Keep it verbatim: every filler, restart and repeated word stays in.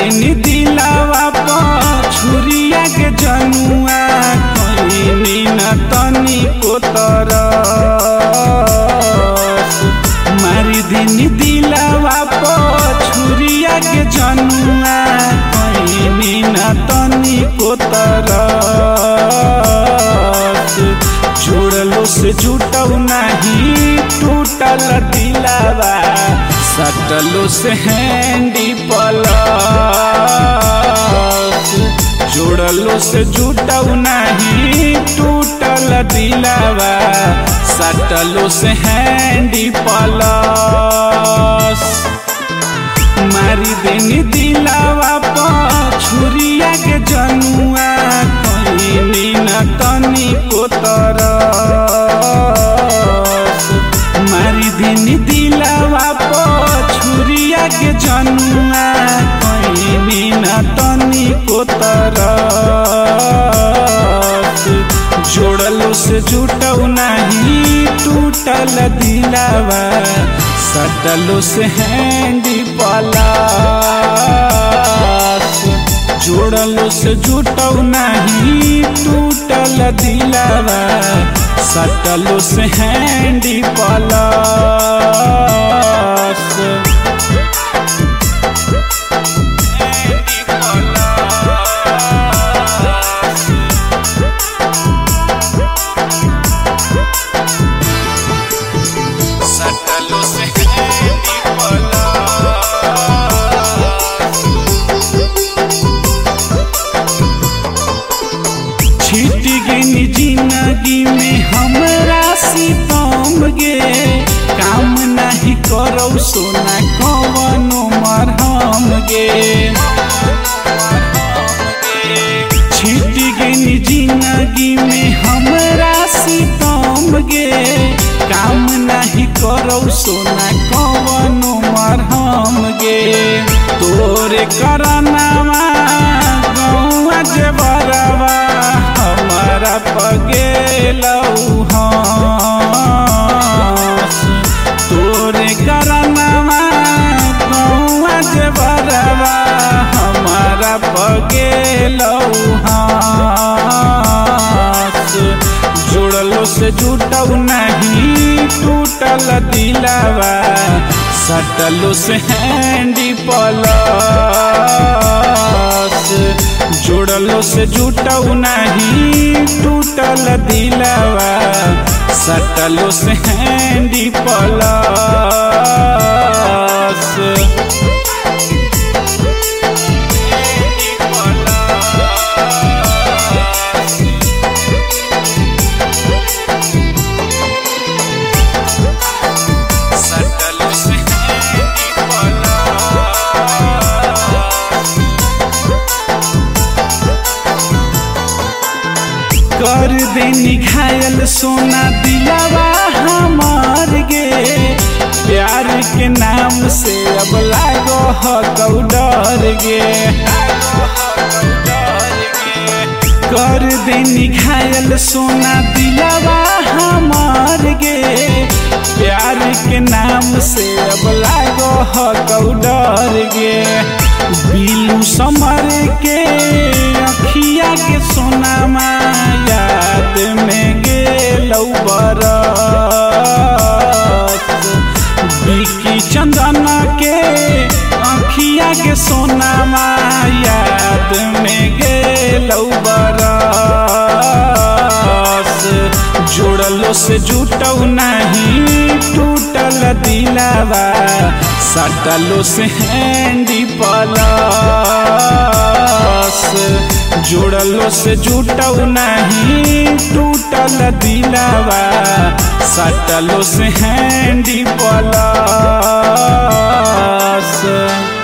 दिन दिलावा पर छुरिया के जनुआ कहीं न तनी को तरस मारी दिन दिलावा पर छुरिया के जनुआ कहीं न तनी को तरस जोड़लो से जुटौ नहीं टूटल दिलावा सटलो से हैंडी प्लस जोड़लो से जुटौ नहीं टूटल दिलावा सटलो से हैंडी प्लस मारी दिन दिलावा पर छुरिया के जनुआ कहीं न तनी को तरस मारी दिन दिलावा पर छुरिया के जनुआ कहीं न तनी को तरस जोड़लो से जुटौ नहीं टूटल दिलावा सटलो से हैंडी प्लस जोड़लो से जुटौ नहीं टूटल दिलावा सटलो से हैंडी प्लस छिट गई जिंदगी में हमरा सितम गे काम नहीं करो सोना कवनो मरहम गे छिट गई जिंदगी में हमरा सितम गे काम नहीं करो सोना कवनो मरहम गे तोरे करनावा गौआ जे बरवा हमारा पगेलौ हंस तोरे करनावा गौआ जे बरवा हमारा पगेलौ हंस जोड़लो से जुटौ नहीं टूटल दिलावा सटलो से हैंडी प्लस जोड़लो से जुटौ नहीं टूटल दिलावा सटलो से हैंडी प्लस कर देनी घायल सोना दिलावा हमार गे प्यार के नाम से अब लागो हकौ डर गे कर देनी घायल सोना दिलावा हमार गे प्यार के नाम से अब लागो हकौ डर गे बिलू समर के अखिया के सोना याद में गेलौ बरस बिकी चंदन के अखिया के सोना याद में गेलौ बरस जोड़लो से जुटौ नहीं टूटल दिलावा सटलो से हैंडी प्लस जोड़लो से जुटौ नहीं टूटल दिलावा सटलो से हैंडी प्लस।